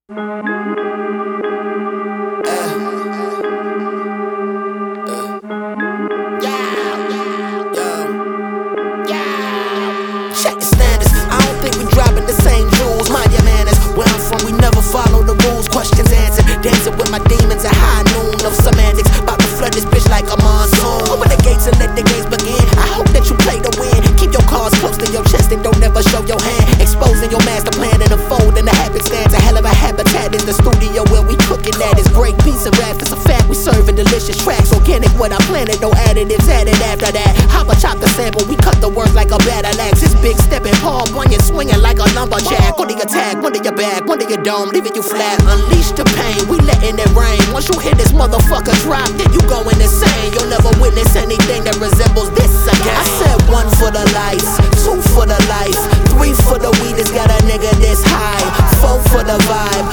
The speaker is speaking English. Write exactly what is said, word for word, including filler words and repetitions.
Check the standards, I don't think we dropping the same jewels. Mind your manners, where I'm from we never follow the rules. Questions answered, dancing with my demons at high noon. No semantics, about to flood this bitch like a monsoon. Open the gates and let the games begin. I hope that you play to win. Keep your cards close to your chest and don't ever show your hand. Exposing your master plan and unfolding the habit stands. A hell of a habitat is the studio where we cooking at. It's great piece of rap, it's a fact. We serving delicious tracks. Organic what I planted, no additives added after that. Hopper chop the sample, we cut the words like a battle axe. It's big stepping, Paul Bunyan swinging like a lumberjack. On the attack, one to your back, one to your dome, leaving you flat. Unleash the pain, we letting it rain. Once you hear this motherfucker drop, then you going insane. You'll never witness anything that resembles this again. I said one for the lights, two for the life, three for the weed that's got a nigga this high, four for the vibe.